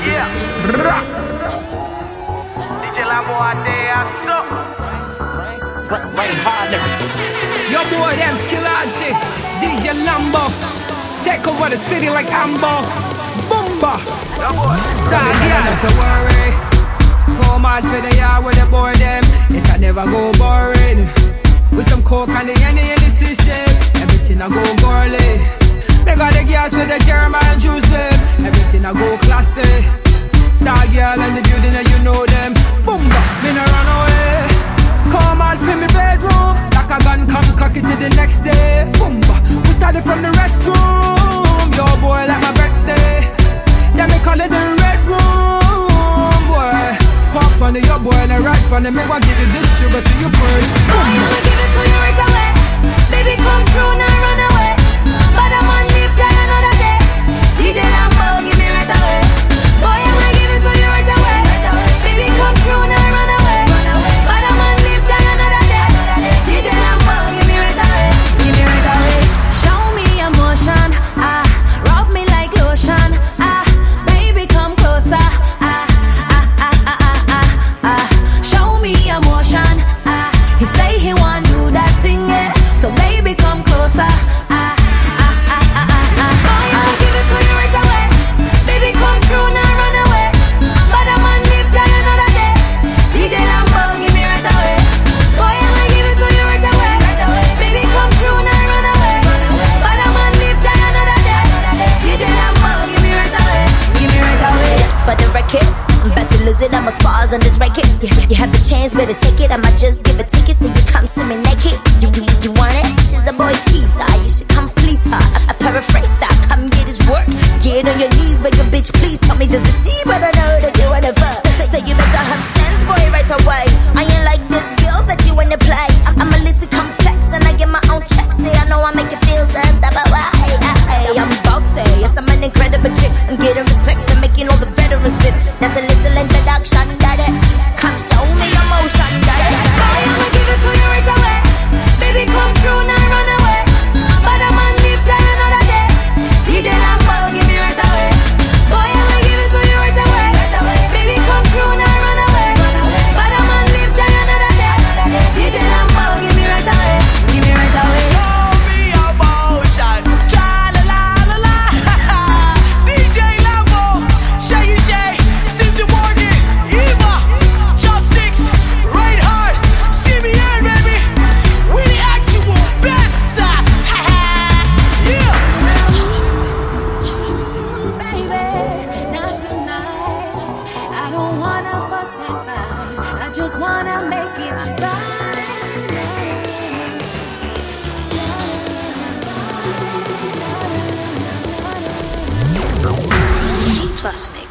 Yeah. DJ Lambo a day or so. Rain harder. Yo boy, them Skillaji, DJ Lambo. Take over the city like Ambo. Boomba. Start yeah. Not to worry. Come out for the yard with the boy them. It can never go boring. With some coke and the Henny in the system, everything I go girly. They got the gas with the German juice them. Everything I go classy. Star girl and the building and you know them. Boomba, me no run away. Come out for me bedroom. Like a gun come cock it to the next day. Boomba, we started from the restroom. Yo boy like my birthday. Yeah me call it the red room. Boy, pop on the yo boy and I ride on it. Me want give you this sugar to your purse. Boy, I'ma give it to you right away. Baby come true now run away. But I'm on live die another day. DJ Lambo give me right away. Boy I'ma give it to you right away. Baby come true now run away. But I'm on live die another day. DJ Lambo give me right away. Give me right away. Show me emotion, rub me like lotion, baby come closer, show me emotion, he say he want do that thing, yeah, so baby come closer, boy I'ma give it to you right away, baby come true now run away, but I'm on live die another day, DJ Lambo give me right away, boy I'ma give it to you right away, baby come true now run away, but I'm on live die another day, DJ Lambo give me right away, give me right away. Yes, for the record, I'm about to lose it, I'ma spars on this record. You have the chance, better take it, I might just give a ticket so you come see me naked. You want it? She's a boy teaser, you should come please her. I paraphrase that, come get his work. Get on your knees, make a bitch please. Tell me just a T, but I know that you wanna fuck. So you better have sense, boy, right away. I ain't like this girls that you wanna play. I'm a little complex and I get my own checks. See, I know I make you feel some type of way. I'm bossy, yes, I'm an incredible chick. I'm getting respect, I'm making all the veterans piss. That's a little introduction, daddy. Come show me emotion, daddy. Boy, I'ma give it to you right away. Baby, come true now run away. But I'm on live die another day. DJ Lambo give me right away. Boy, I'ma give it to you right away. Baby, come true now run away. But I'm on live die another day. DJ Lambo give me right away. Give me right away. Show me emotion. Tra la la la la. DJ Lambo. Shay you shay. Cynthia Morgan. Eva. Chopsticks. Right hard. See me here, baby. We the actual best. Yeah. Baby, not tonight. I don't wanna fuss and fight. I just wanna make it right. Plus me.